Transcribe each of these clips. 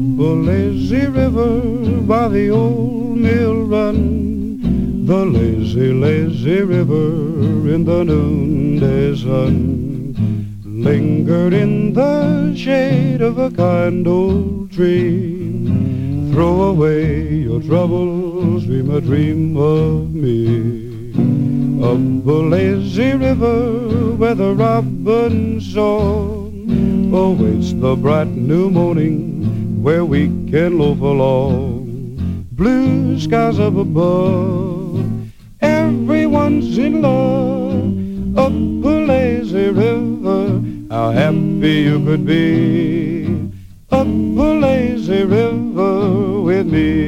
a lazy river by the old mill run, the lazy, lazy river in the noonday sun, lingered in the shade of a kind old tree. Throw away your troubles, dream a dream of me. Up a lazy river where the robin's song awaits the bright new morning, where we can loaf along. Blue skies up above, everyone's in love. Up a lazy river, how happy you could be. Up a lazy river with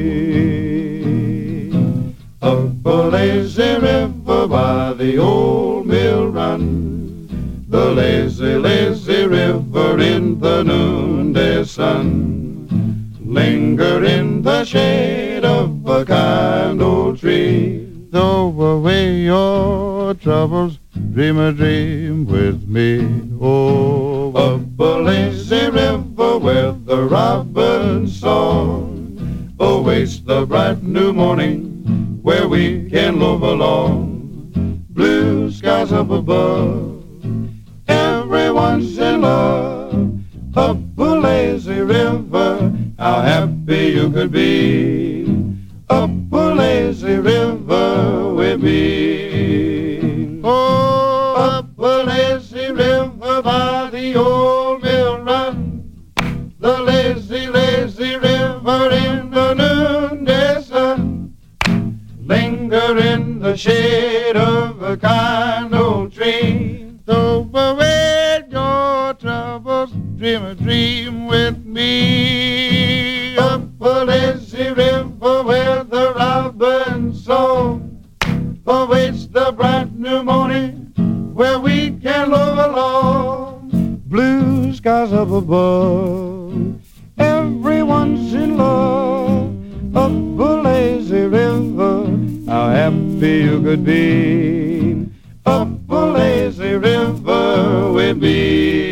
me. Up a lazy river by the old mill run, the lazy, lazy river in the noonday sun, linger in the shade of a kind old tree. Throw away your troubles, dream a dream with me. Oh, up a lazy river where the robin's song awaits the bright new morning, where we can loaf along. Blue skies up above, everyone's in love. Up a lazy river, how happy you could be. Up a lazy river with me. Oh, up a lazy river by the old mill run, the lazy, lazy river in the noonday sun, linger in the shade of a kind old tree. Throw away your troubles, dream a dream with me. Up a lazy river where the robin's song awaits the bright new morning, where we can loaf along. Blue skies up above, everyone's in love. Up a lazy river, how happy you could be. Up a lazy river with me.